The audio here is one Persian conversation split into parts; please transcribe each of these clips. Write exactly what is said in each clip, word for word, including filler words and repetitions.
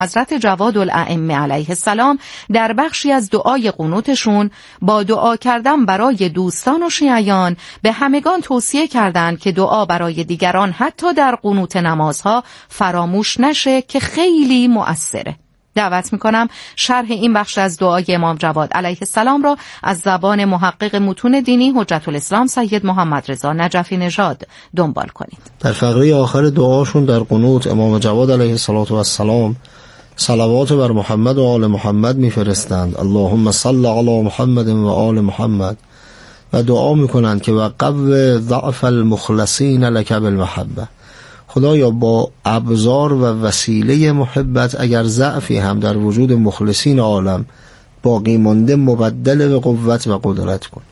حضرت جواد الائمه علیه السلام در بخشی از دعای قنوتشون با دعا کردن برای دوستان و شیعیان به همگان توصیه کردند که دعا برای دیگران حتی در قنوت نمازها فراموش نشه که خیلی مؤثره. دعوت میکنم شرح این بخش از دعای امام جواد علیه السلام را از زبان محقق متون دینی حجت الاسلام سید محمد رضا نجفی نژاد دنبال کنید. در فقره آخر دعاشون در قنوت امام جواد علیه السلام صلوات بر محمد و آل محمد میفرستند. اللهم صل علی محمد و آل محمد، و دعا میکنند که وقو ضعف المخلصین لک بالمحبه. خدایا با ابزار و وسیله محبت اگر ضعفی هم در وجود مخلصین عالم باقی مانده مبدل به قوت و قدرت کن.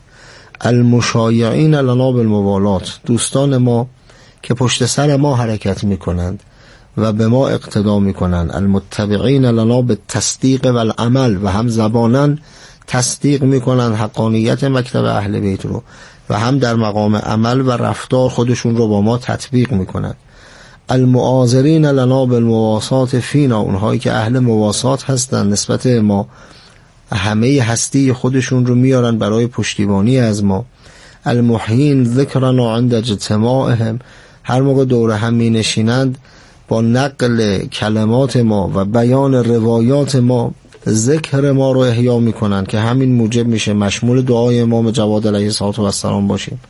المشایعین لنا بالموالات، دوستان ما که پشت سر ما حرکت میکنند و به ما اقتدا میکنند. المتبعین لنا بالتصدیق و العمل، و هم زبانن تصدیق میکنند حقانیت مکتب اهل بیت رو و هم در مقام عمل و رفتار خودشون رو با ما تطبیق میکنند. المعاذرین لنا بالمواسات فینا، اونهایی که اهل مواسات هستند نسبت ما، همه هستی خودشون رو میارن برای پشتیبانی از ما. المحیین ذکرنا عند اجتماعهم، هر موقع دور هم می نشینند با نقل کلمات ما و بیان روایات ما ذکر ما رو احیا میکنن که همین موجب میشه مشمول دعای امام جواد علیه السلام باشیم.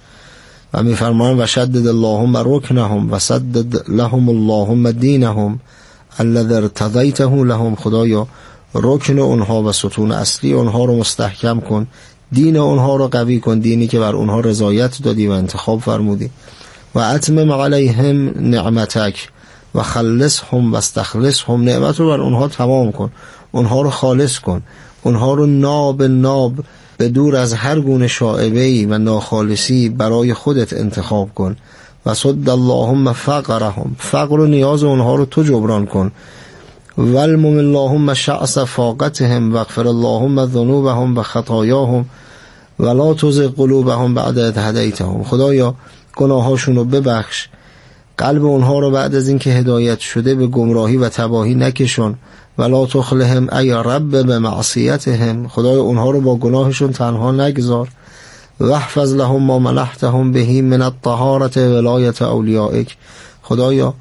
و میفرمایند و شدد اللهم رکنهم و سدد لهم اللهم دینهم الذی ارتضیته لهم، خدایا رکن اونها و ستون اصلی اونها رو مستحکم کن، دین اونها رو قوی کن، دینی که بر اونها رضایت دادی و انتخاب فرمودی. و اتمم علیهم نعمتک و خلصهم و استخلصهم، نعمت رو بر اونها تمام کن، اونها رو خالص کن، اونها رو ناب ناب به دور از هر گونه شائبه‌ای و ناخالصی برای خودت انتخاب کن. و صد اللهم فقرهم، فقر و نیاز اونها رو تو جبران کن. والمم اللهم شعص فاقتهم واغفر اللهم ذنوبهم و خطایاهم ولا تزغ قلوبهم بعد اذ هدیتهم، خدایا گناهاشون رو ببخش، قلب اونها رو بعد از اینکه هدایت شده به گمراهی و تباهی نکشون. ولا تخلهم ای رب به معصیتهم، خدایا اونها رو با گناهشون تنها نگذار. واحفظ لهم ما منحتهم به من الطهارة ولایت اولیائک، خدایا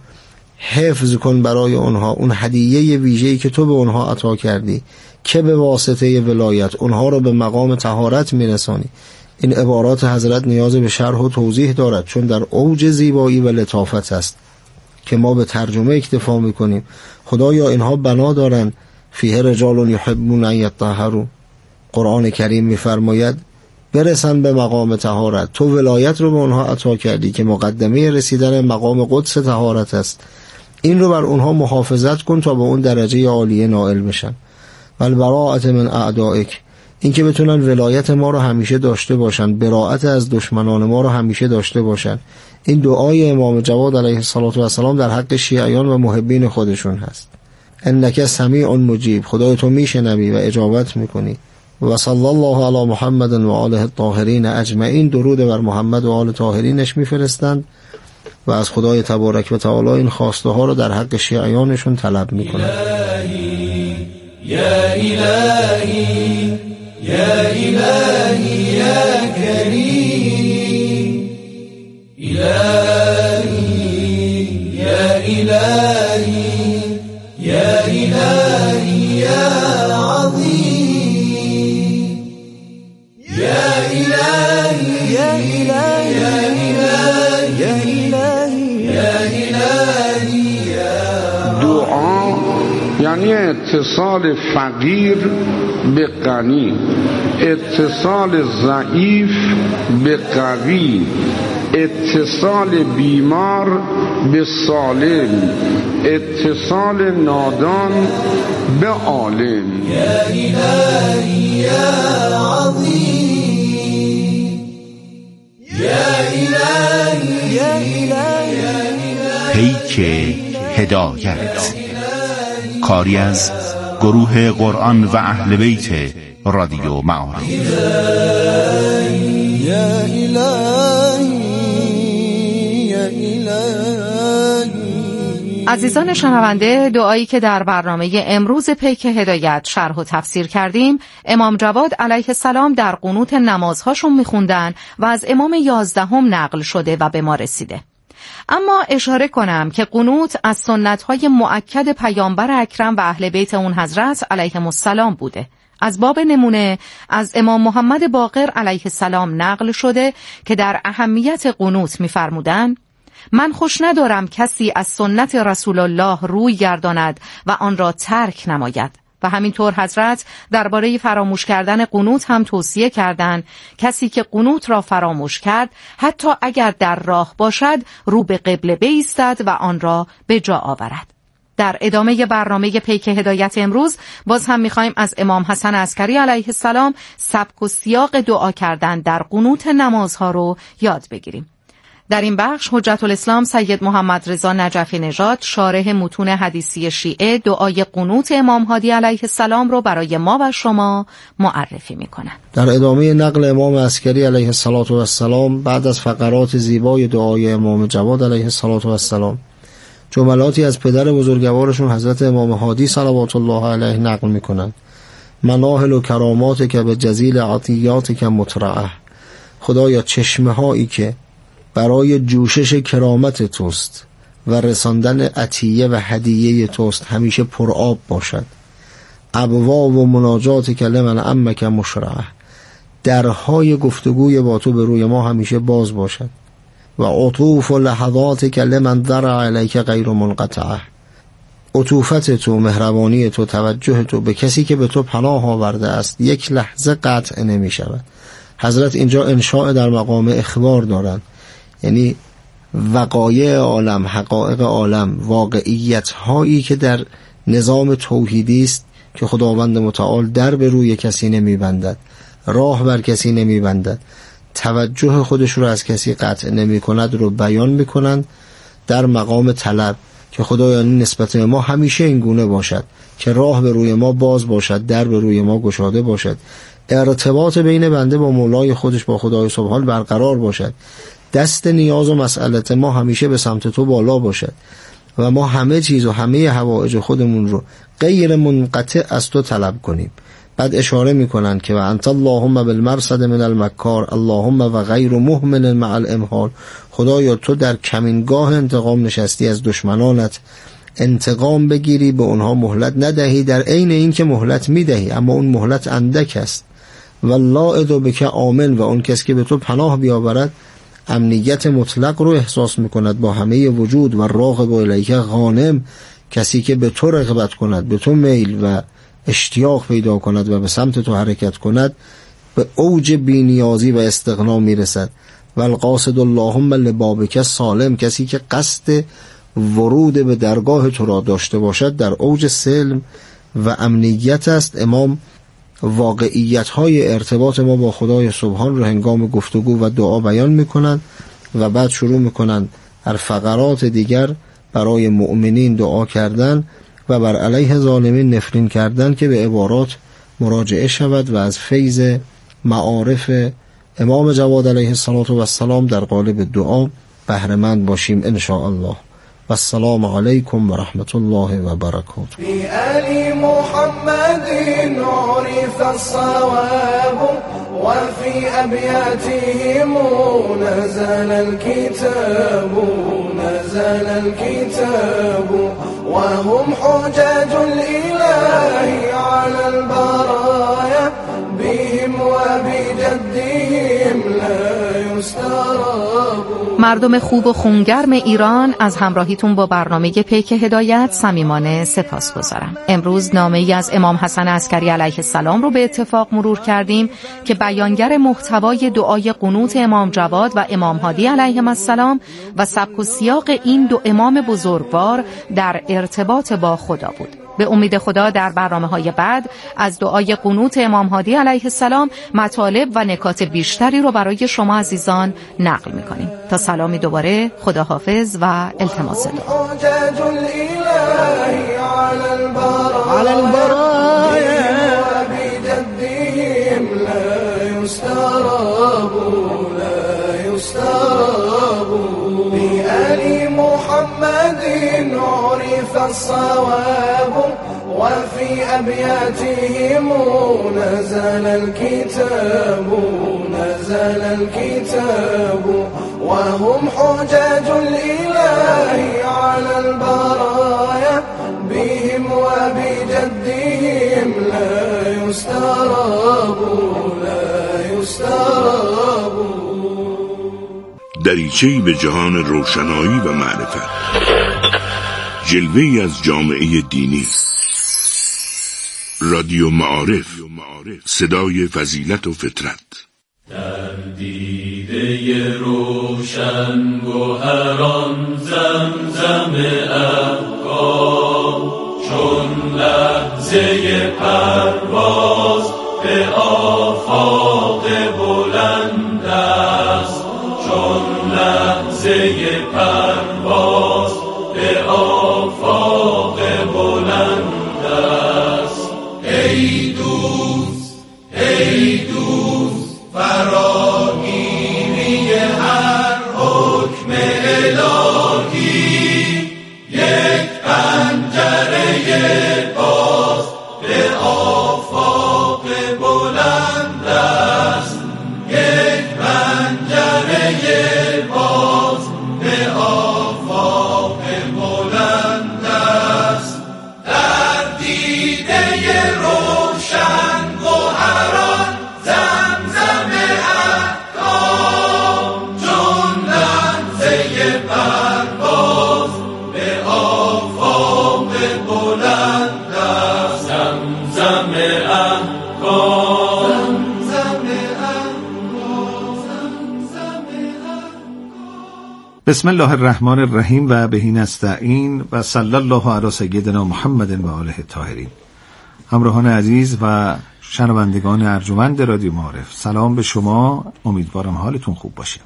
حفظ کن برای اونها اون هدیه ویژه‌ای که تو به اونها عطا کردی که به واسطه ولایت اونها رو به مقام طهارت میرسانی. این عبارات حضرت نیاز به شرح و توضیح دارد، چون در اوج زیبایی و لطافت است که ما به ترجمه اکتفا میکنیم. خدایا اینها بنا دارن فیه رجال یحبون ان یطهروا، قرآن کریم میفرماید برسن به مقام طهارت. تو ولایت رو به اونها عطا کردی که مقدمه رسیدن مقام قدس طهارت است. این رو بر اونها محافظت کن تا به اون درجه عالیه نائل بشن. والبراءة من اعدائک، این که بتونن ولایت ما رو همیشه داشته باشن، براءت از دشمنان ما رو همیشه داشته باشن. این دعای امام جواد علیه السلام در حق شیعیان و محبین خودشون هست. انک سمیع مجیب، خدای تو میشنوی و اجابت میکنی. و صلی الله علی محمد و آله الطاهرین اجمعین، درود بر محمد و آل طاهرینش میفرستند و از خدای تبارک و تعالی این خواسته ها رو در حق شیعیانشون طلب میکنند. یا الهی یا الهی یا کریم، الهی یا الهی یا الهی یا عظیم، یا الهی یا الهی یا الهی یا الهی یا دعا یعنی اتصال فقیر به غنی، اتصال ضعیف به قوی، اتصال بیمار به سالم، اتصال نادان به عالم. یا الهی یا عظیم، یا الهی یا الهی. پیک هدایت، کاری از گروه قرآن و اهل بیت رادیو معارف. یا الهی یا الهی. عزیزان شنونده، دعایی که در برنامه امروز پیک هدایت شرح و تفسیر کردیم، امام جواد علیه السلام در قنوت نمازهاشون میخوندن و از امام یازدهم نقل شده و به ما رسیده. اما اشاره کنم که قنوت از سنت‌های مؤکد پیامبر اکرم و اهل بیت اون حضرت علیهم السلام بوده. از باب نمونه از امام محمد باقر علیه السلام نقل شده که در اهمیت قنوت می‌فرمودند: من خوش ندارم کسی از سنت رسول الله روی گرداند و آن را ترک نماید. و همینطور حضرت درباره فراموش کردن قنوت هم توصیه کردند: کسی که قنوت را فراموش کرد حتی اگر در راه باشد رو به قبله بایستد و آن را به جا آورد. در ادامه برنامه پیک هدایت امروز باز هم می‌خوایم از امام حسن عسکری علیه السلام سبک و سیاق دعا کردن در قنوت نمازها رو یاد بگیریم. در این بخش حجت الاسلام سید محمد رضا نجفی نژاد شارح متون حدیثی شیعه دعای قنوت امام هادی علیه السلام رو برای ما و شما معرفی می‌کنند. در ادامه نقل امام عسکری علیه السلام بعد از فقرات زیبای دعای امام جواد علیه السلام جملاتی از پدر بزرگوارشون حضرت امام هادی صلوات الله علیه نقل می‌کنند: مناهل و کرامات که به جزیل عطیات که مترعه. خدایا چشمه هایی که برای جوشش کرامت توست و رساندن عطیه و هدیه توست همیشه پرآب باشد. ابواب و مناجات که لمن عمک مشرعه. درهای گفتگوی با تو به روی ما همیشه باز باشد. و عطوف و لحظات که لمن ذرع علیک غیر منقطعه. عطوفت تو، مهربانی تو، توجه تو به کسی که به تو پناه آورده است یک لحظه قطع نمی شود. حضرت اینجا انشاء در مقام اخبار دارند، یعنی وقایع عالم، حقایق عالم، واقعیت هایی که در نظام توحیدی است که خداوند متعال در به روی کسی نمی بندد، راه بر کسی نمی بندد، توجه خودش رو از کسی قطع نمی کند رو بیان می کنند در مقام طلب که خدایا نسبت ما همیشه این گونه باشد که راه به روی ما باز باشد، در به روی ما گشاده باشد، ارتباط بین بنده با مولای خودش با خدای سبحان برقرار باشد، دست نیاز و مسئلت ما همیشه به سمت تو بالا باشد و ما همه چیز و همه حوائج خودمون رو غیر منقطع از تو طلب کنیم. بعد اشاره میکنن که و انت اللهم بالمرصد من المکار اللهم و غیر مهمل مع الامهال. خدایا تو در کمینگاه انتقام نشستی، از دشمنانت انتقام بگیری، به اونها مهلت ندهی، در عین این که مهلت میدهی اما اون مهلت اندک است. والله ادو بک آمن، و اون کس که به تو پناه بیاورد امنیت مطلق رو احساس میکند با همه وجود. و راغب الیک غانم، کسی که به تو رغبت کند، به تو میل و اشتیاق پیدا کند و به سمت تو حرکت کند به اوج بی‌نیازی و استغنا میرسد. و القاصد اللهم لبابک سالم، کسی که قصد ورود به درگاه تو را داشته باشد در اوج سلم و امنیت است. امام واقعیت های ارتباط ما با خدای سبحان رو هنگام گفتگو و دعا بیان میکنند و بعد شروع میکنند در فقرات دیگر برای مؤمنین دعا کردن و بر علیه ظالمین نفرین کردن که به عبارات مراجعه شود و از فیض معارف امام جواد علیه السلام در قالب دعا بهره مند باشیم ان شاء الله. و السلام علیکم و رحمت الله و برکاته. بی آل محمد عرف الصواب و فی ابیاتهم نزل الكتاب نزل الكتاب و هم حجاج الاله على البرايا بهم و بجدهم لا يستراب. مردم خوب و خونگرم ایران، از همراهیتون با برنامه پیک هدایت صمیمانه سپاسگزارم. امروز نامه‌ای از امام حسن عسکری علیه السلام رو به اتفاق مرور کردیم که بیانگر محتوای دعای قنوت امام جواد و امام هادی علیهم السلام و سبک و سیاق این دو امام بزرگوار در ارتباط با خدا بود. به امید خدا در برنامه‌های بعد از دعای قنوت امام هادی علیه السلام مطالب و نکات بیشتری رو برای شما عزیزان نقل می‌کنیم. تا سلامی دوباره، خداحافظ و التماس دعا. على البرايا وبجدهم لا يستراب لا يستراب بآل محمد الصواب وفي أبياتهم نزل الكتاب نزل الكتاب وهم حجاج الإله على البرايا بهم وبجدهم لا يستراب لا يستراب. دریچه‌ای به جهان روشنایی و معرفت، جلوه‌ای از جامعه دینی. رادیو معارف، صدای فضیلت و فطرت. در دیده روشن گوهران زمزم افکار چون لحظه پرواز به آفاق بلند است، چون لحظه پرواز به آفاق بلند است. ای دوست ای دوست فراگیری هر حکم الهی، یک پنجره باز به آفاق بلند است، یک پنجره باز به آفاق بلند است. در دیده روشن گوهران زمزم احکام چون لحظه پرواز به آفاق بلند است. زمزم احکام زمزم احکام زمزم احکام. بسم الله الرحمن الرحیم و بهی نستعین و صلی الله علی سیدنا محمد و آله الطاهرین. همراهان عزیز و شنوندگان ارجمند رادیو معارف، سلام به شما، امیدوارم حالتون خوب باشه.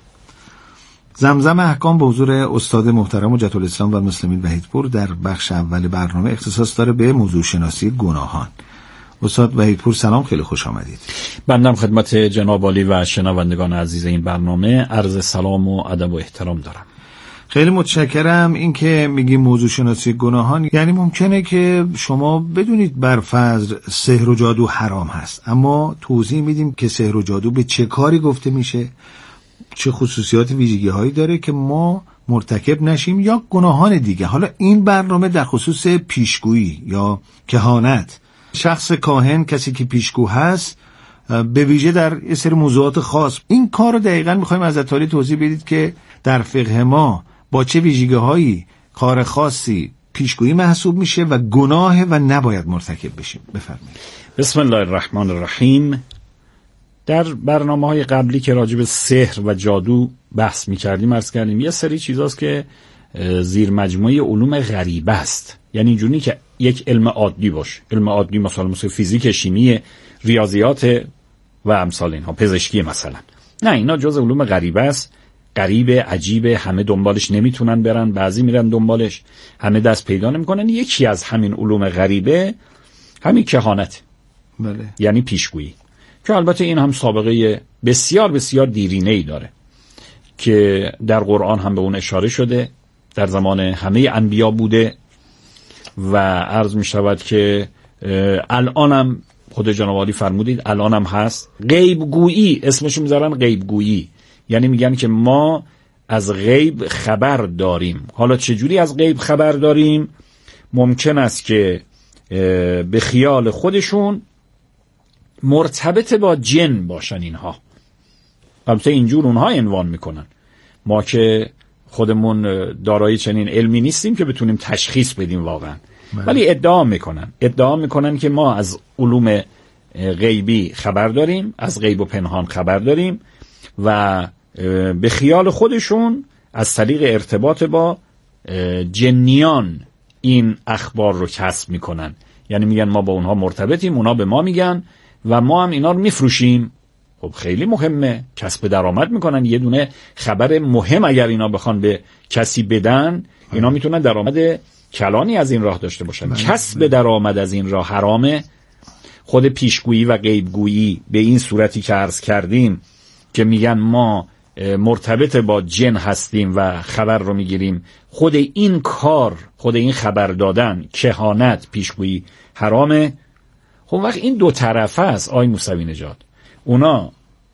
زمزم احکام به حضور استاد محترم حجت الاسلام و المسلمین وحیدپور در بخش اول برنامه اختصاص داره به موضوع شناسی گناهان. استاد وحیدپور سلام، خیلی خوش آمدید. بنده خدمت جناب عالی و شنوندگان عزیز این برنامه عرض سلام و ادب و احترام دارم. خیلی متشکرم. این که میگیم موضوع شناسی گناهان، یعنی ممکنه که شما بدونید بر فرض سحر و جادو حرام هست، اما توضیح میدیم که سحر و جادو به چه کاری گفته میشه، چه خصوصیات ویژگی هایی داره که ما مرتکب نشیم یا گناهان دیگه. حالا این برنامه در خصوص پیشگویی یا کهانت، شخص کاهن، کسی که پیشگو هست، به ویژه در یه سری موضوعات خاص. این کار رو دقیقاً میخوایم از عطاری توضیح بدید که در فقه ما با چه ویژگی‌هایی کار خاصی پیشگویی محسوب میشه و گناه و نباید مرتکب بشیم. بفرمایید. بسم الله الرحمن الرحیم. در برنامه‌های قبلی که راجع به سحر و جادو بحث می‌کردیم عرض کردیم یه سری چیزاست که زیر مجموعه علوم غریبه است، یعنی اینجوری که یک علم عادی باشه، علم عادی مثلا مثل فیزیک، شیمی، ریاضیات و امثال اینها، پزشکی مثلا. نه، اینا جز علوم غریبه است، غریبه، عجیبه، همه دنبالش نمیتونن برن، بعضی میرن دنبالش، همه دست پیدا نمیکنن. یکی از همین علوم غریبه همین کهانت، بله، یعنی پیشگویی، که البته این هم سابقه بسیار بسیار دیرینه‌ای داره که در قرآن هم به اون اشاره شده، در زمان همه انبیا بوده و عرض می شود که الانم خود جناب عالی فرمودید الانم هست. غیب گویی اسمشو میذارن، غیب گویی یعنی میگن که ما از غیب خبر داریم. حالا چجوری از غیب خبر داریم؟ ممکن است که به خیال خودشون مرتبط با جن باشن اینها، البته اینجور اونها عنوان میکنن، ما که خودمون دارای چنین علمی نیستیم که بتونیم تشخیص بدیم واقعا، ولی ادعا میکنن ادعا میکنن که ما از علوم غیبی خبر داریم، از غیب و پنهان خبر داریم و به خیال خودشون از طریق ارتباط با جنیان این اخبار رو کسب میکنن. یعنی میگن ما با اونها مرتبطیم، اونها به ما میگن و ما هم اینا رو میفروشیم. خب خیلی مهمه، کسب درآمد میکنن. یه دونه خبر مهم اگر اینا بخوان به کسی بدن، اینا میتونن درآمد کلانی از این راه داشته باشن. بله. کسب درآمد از این راه حرامه. خود پیشگویی و غیبگویی به این صورتی که عرض کردیم که میگن ما مرتبط با جن هستیم و خبر رو میگیریم، خود این کار، خود این خبر دادن، کهانت، پیشگویی حرامه. خب وقت این دو طرفه است آی موسوی نژاد، اونا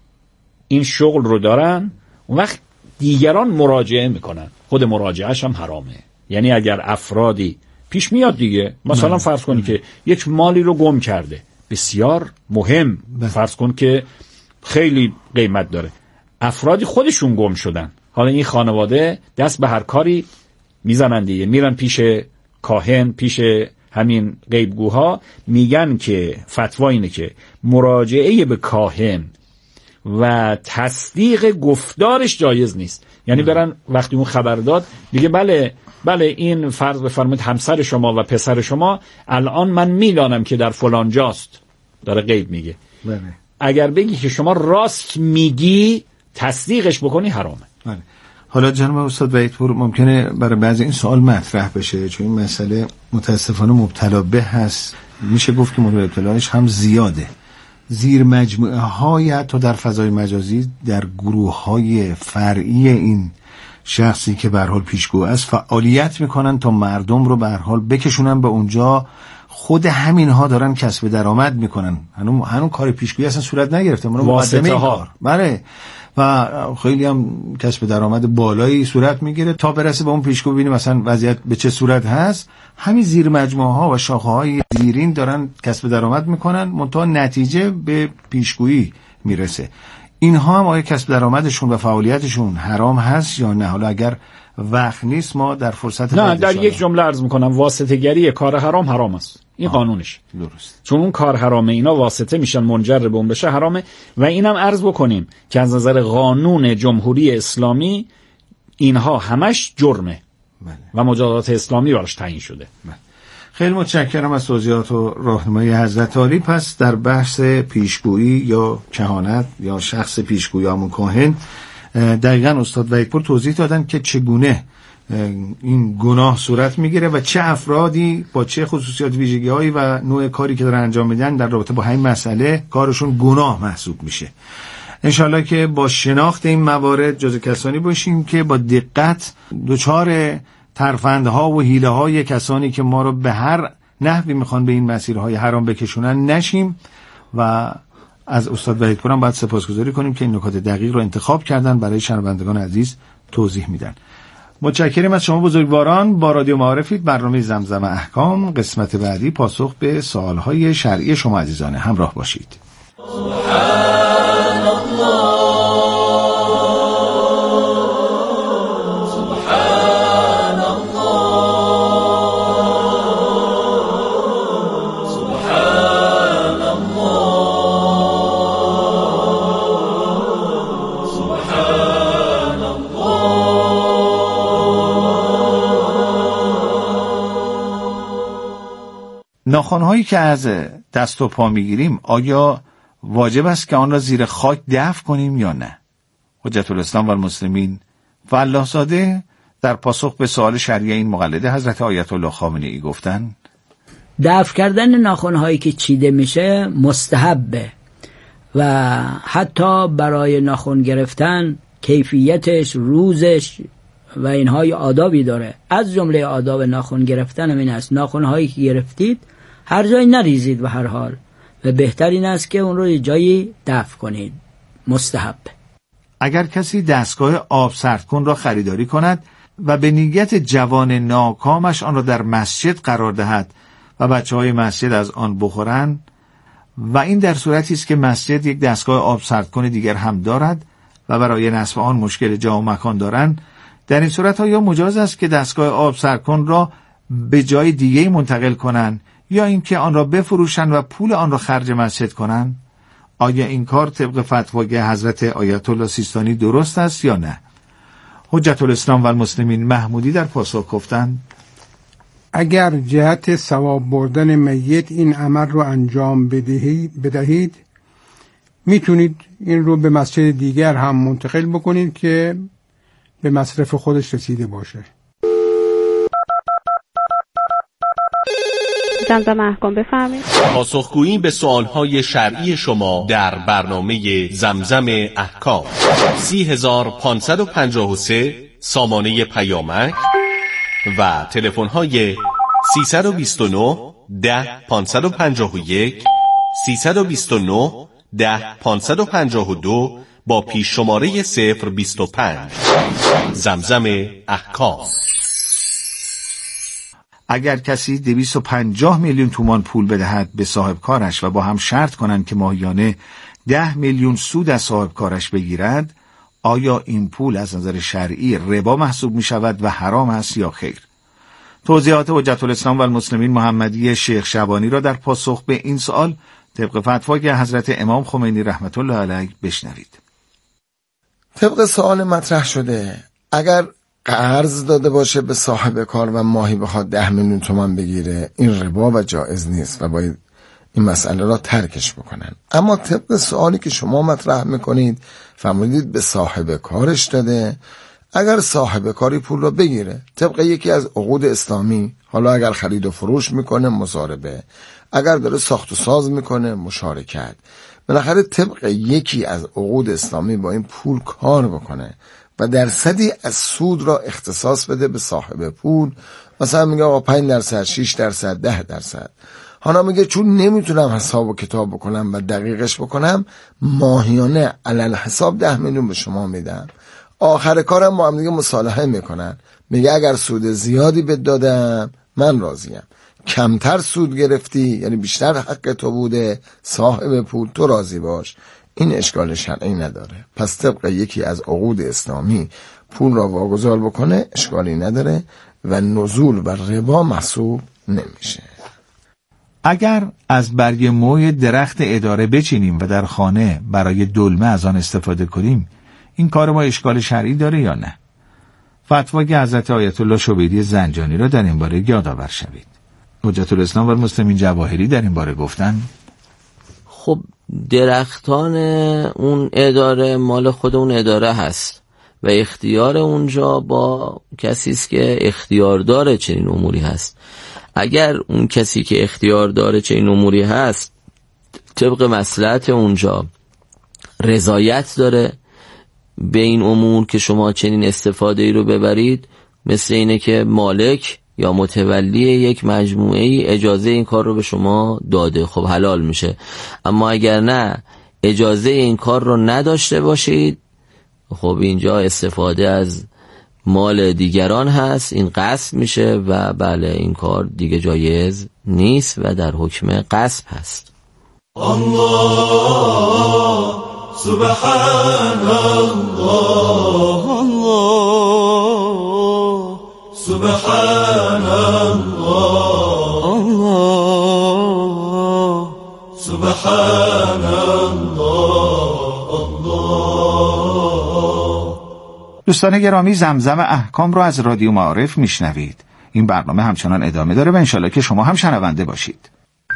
این شغل رو دارن، اون وقت دیگران مراجعه میکنن، خود مراجعهش هم حرامه. یعنی اگر افرادی پیش میاد دیگه، مثلا فرض کنی که یک مالی رو گم کرده، بسیار مهم، فرض کن که خیلی قیمت داره، افرادی خودشون گم شدن، حالا این خانواده دست به هر کاری میزنن دیگه، میرن پیش کاهن، پیش همین غیبگوها، میگن که فتوا اینه که مراجعه به کاهن و تصدیق گفتارش جایز نیست. یعنی برن وقتی اون خبر داد میگه بله بله این فرض بفرمایید همسر شما و پسر شما الان من میدانم که در فلان جاست، داره غیب میگه. بله. اگر بگی که شما راست میگی تصدیقش بکنی حرامه. بله. حالا جناب استاد وحیدپور ممکنه برای بعضی این سوال مطرح بشه، چون این مسئله متاسفانه مبتلا به هست، میشه گفت که مورد ابتلاش هم زیاده. زیر مجموعه های حتی در فضای مجازی در گروه های فرعی این شخصی که به هر حال پیشگو است فعالیت میکنن تا مردم رو به هر حال بکشونن به اونجا. خود همین ها دارن کسب درآمد میکنن، هنوز هنوز کار پیشگویی اصلا صورت نگرفته، ما مقدمه این کار. بله. و خیلی هم کسب درآمد بالایی صورت میگیره تا برسه به اون پیشگو، ببینیم مثلا وضعیت به چه صورت هست. همین زیر مجموعه ها و شاخه های زیرین دارن کسب درآمد میکنن، منتها نتیجه به پیشگویی میرسه. اینها هم آیا کسب درآمدشون و فعالیتشون حرام هست یا نه؟ حالا اگر وقت نیست ما در فرصت نه در یک جمله عرض میکنم، واسطه گری کار حرام حرام است، این قانونش درست، چون اون کار حرامه، اینا واسطه میشن، منجر به اون بشه حرامه. و اینم عرض بکنیم که از نظر قانون جمهوری اسلامی اینها همش جرمه. بله. و مجازات اسلامی براش تعیین شده. بله. خیلی متشکرم از توضیحات و راهنمایی حضرت عالی. پس در بحث پیشگویی یا کهانت یا شخص پیشگویی همون کاهن، دقیقاً استاد وحیدپور توضیح دادن که چگونه این گناه صورت میگیره و چه افرادی با چه خصوصیات ویژگی‌هایی و نوع کاری که دارن انجام میدن در رابطه با همین مسئله کارشون گناه محسوب میشه. انشالله که با شناخت این موارد جزو کسانی باشیم که با دقت دچار ترفندها و حیله‌های کسانی که ما رو به هر نحوی میخوان به این مسیرهای حرام بکشونن نشیم. و از استاد وحیدپور هم باید سپاسگزاری کنیم که این نکات دقیق رو انتخاب کردن برای شنوندگان عزیز توضیح میدن. متشکرم از شما بزرگواران. با رادیو معارفید، برنامه زمزم احکام، قسمت بعدی پاسخ به سوالهای شرعی شما عزیزان همراه باشید. سبحان الله سبحان الله سبحان الله سبحان الله. ناخن‌هایی که از دست و پا میگیریم آیا واجب است که آن را زیر خاک دفن کنیم یا نه؟ حجت الاسلام و المسلمین و الله زاده در پاسخ به سوال شرعی این مقلده حضرت آیت الله خامنه‌ای گفتند دفن کردن ناخن‌هایی که چیده میشه مستحبه و حتی برای ناخن گرفتن کیفیتش، روزش و اینهای آدابی داره. از جمله آداب ناخن گرفتن همین است ناخن‌هایی که گرفتید هر جایی نریزید و هر حال، و بهتر این است که اون رو یه جایی دفن کنید، مستحب. اگر کسی دستگاه آب سردکن را خریداری کند و به نیت جوان ناکامش آن را در مسجد قرار دهد و بچه های مسجد از آن بخورند و این در صورتی است که مسجد یک دستگاه آب سردکن دیگر هم دارد و برای نصب آن مشکل جا و مکان دارند، در این صورت ها یا مجاز است که دستگاه آب سردکن را به جای دیگه منتقل کنند یا اینکه آن را بفروشند و پول آن را خرج مسجد کنند؟ آیا این کار طبق فتوای حضرت آیت الله سیستانی درست است یا نه؟ حجت الاسلام و المسلمین محمودی در پاسخ گفتند اگر جهت ثواب بردن میت این عمل رو انجام بدهید, بدهید میتونید این رو به مسجد دیگر هم منتقل بکنید که به مصرف خودش رسیده باشه. زمزم احکام. بفرمایید. پاسخگویی به سوالهای شرعی شما در برنامه زمزم احکام. سی هزار پانصد و پنجاه و سه سامانه پیامک و تلفن‌های سیصد و بیست و نه ده پانصد و پنجاه و یک، سیصد و بیست و نه ده پانصد و پنجاه و دو با پیش شماره صفر بیست و پنج. زمزم احکام. اگر کسی دویست و پنجاه میلیون تومان پول بدهد به صاحب کارش و با هم شرط کنند که ماهیانه ده میلیون سود از صاحب کارش بگیرد، آیا این پول از نظر شرعی ربا محسوب می شود و حرام است یا خیر؟ توضیحات حجت الاسلام و المسلمین محمدی شیخ شبانی را در پاسخ به این سوال طبق فتوای حضرت امام خمینی رحمت الله علیه بشنوید. طبق سوال مطرح شده، اگر قرض داده باشه به صاحب کار و ماهی بخواد ده میلیون تومان بگیره، این ربا و جایز نیست و باید این مسئله را ترکش بکنن. اما طبق سوالی که شما مطرح میکنید فرمودید به صاحب کارش داده، اگر صاحب کاری پول را بگیره طبق یکی از عقود اسلامی، حالا اگر خرید و فروش میکنه مضاربه، اگر داره ساخت و ساز میکنه مشارکت، بالاخره طبق یکی از عقود اسلامی با این پول کار بکنه و درصدی از سود را اختصاص بده به صاحب پول. مثلا میگه آقا پنج درصد، شش درصد، ده درصد. حالا میگه چون نمیتونم حساب و کتاب بکنم و دقیقش بکنم، ماهیانه علل حساب ده میلیون به شما میدم. آخر کارم با هم دیگه مصالحه میکنن، میگه اگر سود زیادی بهت دادم من راضیم، کمتر سود گرفتی یعنی بیشتر حق تو بوده، صاحب پول تو راضی باش، این اشکال شرعی نداره. پس طبق یکی از عقود اسلامی پول را واگذار بکنه اشکالی نداره و نزول و ربا محسوب نمیشه. اگر از برگ موی درخت اداره بچینیم و در خانه برای دلمه از آن استفاده کنیم، این کار ما اشکال شرعی داره یا نه؟ فتوای حضرت آیت الله شبیری زنجانی را در این باره یادآور شوید. حجت الاسلام و المسلمین جواهری در این باره گفتن خب درختان اون اداره مال خود اون اداره هست و اختیار اونجا با کسی است که اختیار داره چنین اموری هست. اگر اون کسی که اختیار داره چنین اموری هست طبق مصلحت اونجا رضایت داره به این امور که شما چنین استفاده ای رو ببرید، مثل اینه که مالک یا متولی یک مجموعه ای اجازه این کار رو به شما داده، خب حلال میشه. اما اگر نه اجازه این کار رو نداشته باشید، خب اینجا استفاده از مال دیگران هست، این غصب میشه و بله این کار دیگه جایز نیست و در حکم غصب هست. الله سبحان الله، الله سبحان الله، الله سبحان الله، الله. دوستان گرامی، زمزم احکام رو از رادیو معارف میشنوید. این برنامه همچنان ادامه داره و انشالله که شما هم شنونده باشید.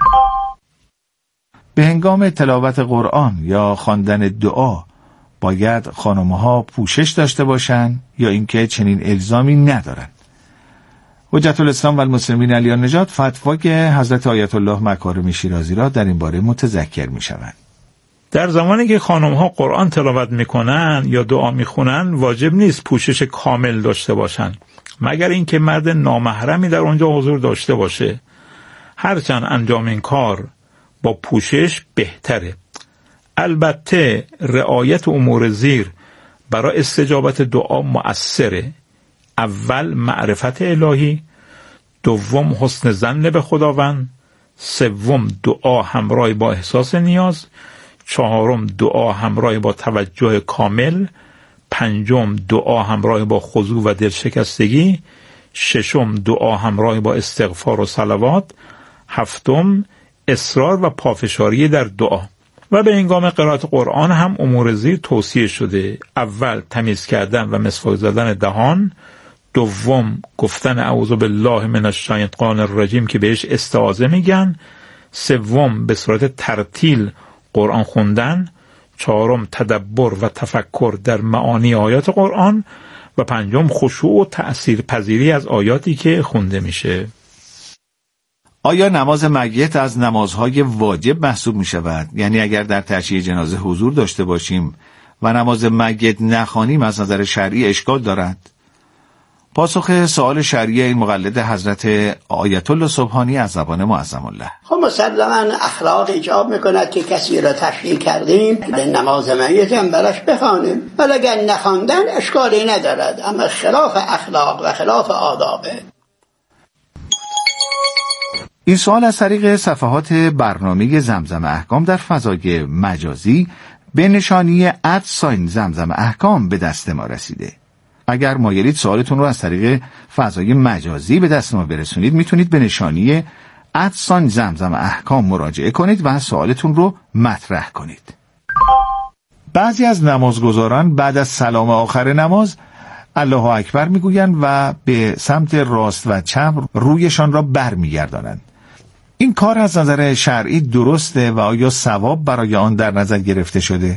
به هنگام تلاوت قرآن یا خواندن دعا باید خانم‌ها پوشش داشته باشن یا اینکه چنین الزامی ندارن؟ حجت الاسلام و المسلمین علی نژاد فتوای حضرت آیت الله مکارمی شیرازی را در این باره متذکر می‌شوند. در زمانی که خانم‌ها قرآن تلاوت می‌کنن یا دعا می‌خونن واجب نیست پوشش کامل داشته باشن، مگر اینکه مرد نامحرمی در اونجا حضور داشته باشه. هرچند انجام این کار با پوشش بهتره. البته رعایت امور زیر برای استجابت دعا مؤثره. اول معرفت الهی، دوم حسن ظن به خداوند، سوم دعا همراه با احساس نیاز، چهارم دعا همراه با توجه کامل، پنجم دعا همراه با خضوع و دلشکستگی، ششم دعا همراه با استغفار و صلوات، هفتم اصرار و پافشاری در دعا. و به هنگام قرائت قرآن هم امور زیر توصیه شده. اول تمیز کردن و مسواک زدن دهان، دوم گفتن اعوذ بالله من الشیطان الرجیم که بهش استعاذه میگن، سوم به صورت ترتیل قرآن خوندن، چهارم تدبر و تفکر در معانی آیات قرآن و پنجم خشوع و تأثیر پذیری از آیاتی که خونده میشه. آیا نماز میت از نمازهای واجب محسوب می شود؟ یعنی اگر در تشییع جنازه حضور داشته باشیم و نماز میت نخوانیم از نظر شرعی اشکال دارد؟ پاسخ سوال شرعی این مقلد حضرت آیت الله سبحانی از زبان معظم الله. خب مسلما اخلاق ایجاب میکند که کسی را تشییع کردیم نماز میت هم براش بخوانیم، ولی اگر نخواندن اشکالی ندارد، اما خلاف اخلاق و خلاف آدابه. این سوال از طریق صفحات برنامه زمزم احکام در فضای مجازی به نشانی ات ساین زمزم احکام به دست ما رسیده. اگر مایلید سوالتون رو از طریق فضای مجازی به دست ما برسونید، میتونید به نشانی ات ساین زمزم احکام مراجعه کنید و سوالتون رو مطرح کنید. بعضی از نمازگزاران بعد از سلام آخر نماز الله اکبر میگویند و به سمت راست و چپ رویشان را برمیگردانند. این کار از نظر شرعی درسته و آیا ثواب برای آن در نظر گرفته شده؟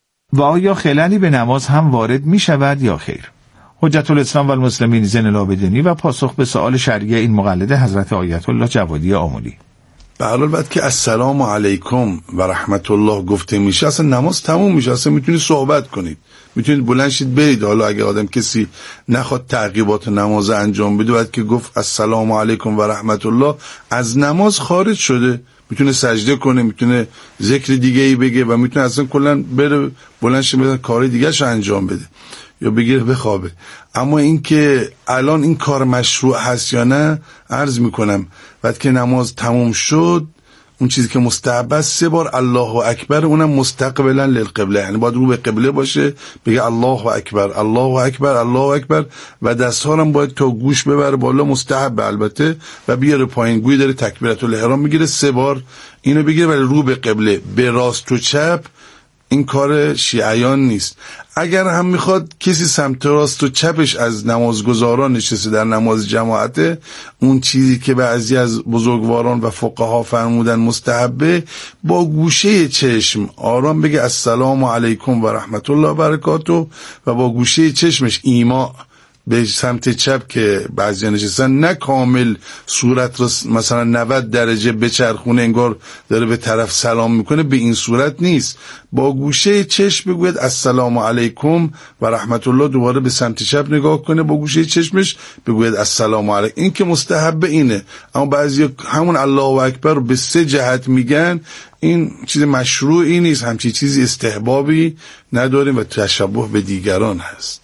و آیا خللی به نماز هم وارد می شود یا خیر؟ حجت الاسلام و المسلمین زین العابدینی و پاسخ به سوال شرعی این مقلد حضرت آیت الله جوادی آملی. به حال بعد که السلام علیکم و رحمت الله گفته میشه اصلا نماز تموم میشه، اصلا میتونید صحبت کنید، میتونید بلند شید برید. حالا اگه آدم کسی نخواد تعقیبات نماز انجام بده، بعد که گفت السلام علیکم و رحمت الله از نماز خارج شده، میتونه سجده کنه، میتونه ذکر دیگه ای بگه و میتونه اصلا کلا بره بلند شه بره کار دیگه شو انجام بده یا بگیره بخوابه. اما این که الان این کار مشروع هست یا نه عرض میکنم بعد که نماز تموم شد اون چیزی که مستحب است سه بار الله اکبر، اونم مستقبلا للقبله، یعنی باید رو به قبله باشه، بگه الله اکبر الله اکبر الله اکبر و دست‌ها هم باید تا گوش ببره بالا، مستحب البته، و بیاره پایین گوی داره تکبیرت الاحرام میگیره سه بار اینو بگیره ولی رو به قبله. به راست و چپ این کار شیعیان نیست. اگر هم میخواد کسی سمت راست و چپش از نمازگزاران نشسته در نماز جماعته، اون چیزی که بعضی از بزرگواران و فقها فرمودن مستحبه، با گوشه چشم آرام بگه السلام علیکم و رحمت الله و برکاته و با گوشه چشمش ایما به سمت چپ که بعضی نشستن، نه کامل صورت رو مثلا نود درجه بچرخونه انگار داره به طرف سلام میکنه، به این صورت نیست، با گوشه چشم بگوید السلام علیکم و رحمت الله، دوباره به سمت چپ نگاه کنه با گوشه چشمش بگوید السلام علیکم. این که مستحب اینه، اما بعضی همون الله اکبر رو به سه جهت میگن، این چیز مشروعی نیست، همچین چیزی استحبابی نداریم و تشبه به دیگران هست.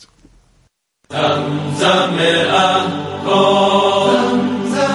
زمزم احکام.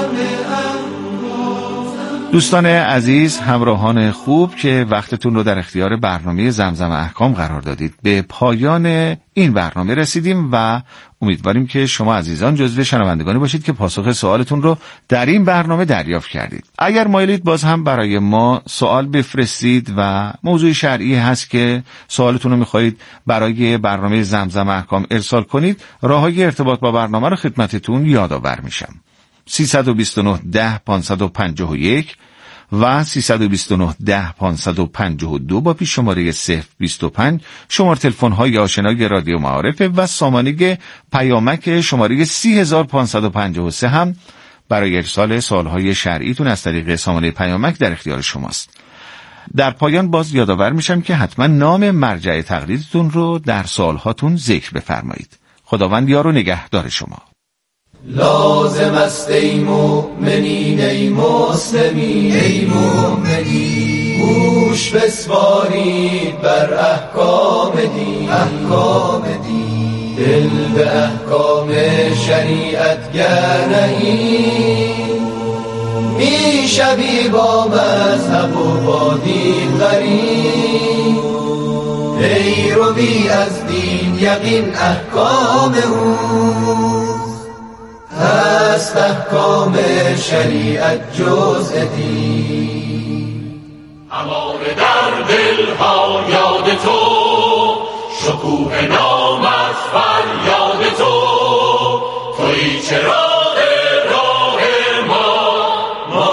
دوستان عزیز، همراهان خوب که وقتتون رو در اختیار برنامه زمزم احکام قرار دادید، به پایان این برنامه رسیدیم و امیدواریم که شما عزیزان جزو شنوندگانی باشید که پاسخ سوالتون رو در این برنامه دریافت کردید. اگر مایلید باز هم برای ما سوال بفرستید و موضوع شرعی هست که سوالتون رو میخواهید برای برنامه زمزم احکام ارسال کنید، راههای ارتباط با برنامه رو خدمتتون یادآور میشم. سیصد و بیست و نه ده پانصد و پنجاه و یک و سیصد و بیست و نه ده پانصد و پنجاه و دو با پیش شماره صفر بیست و پنج شماره تلفن های آشنای رادیو معارف و سامانه پیامک شماره سی هزار پانصد و پنجاه و سه هم برای ارسال سوالهای شرعیتون از طریق سامانه پیامک در اختیار شماست. در پایان باز یادآور میشم که حتما نام مرجع تقلیدتون رو در سوالهاتون ذکر بفرمایید. خداوند یار و نگهدار شما. لازم است ای مؤمنین ای مسلمین ای مؤمنین، گوش بسپارید بر احکام دین احکام دین، دل به احکام شریعت گرنهید، می شوی با مذهب و با دین غریب، ای روی از دین یقین احکام او هست، احکام شریعت جزء دین. هماره در دل ها یاد تو، شکوه نامت فریاد تو، تویی چراغ راه ما، ما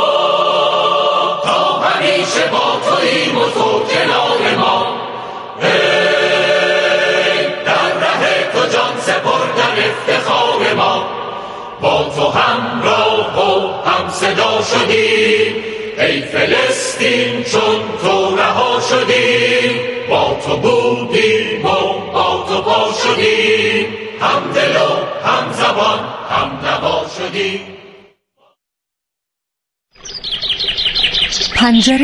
تا همیشه با توییم و تو کنار ما، ای در ره تو جان سپردن افتخار ما، با تو همراه و هم صدا شدیم، ای فلسطین چون تو رها شدیم، با تو بودیم و با تو پا شدیم، هم دل و هم زبان هم نوا شدیم. پنجره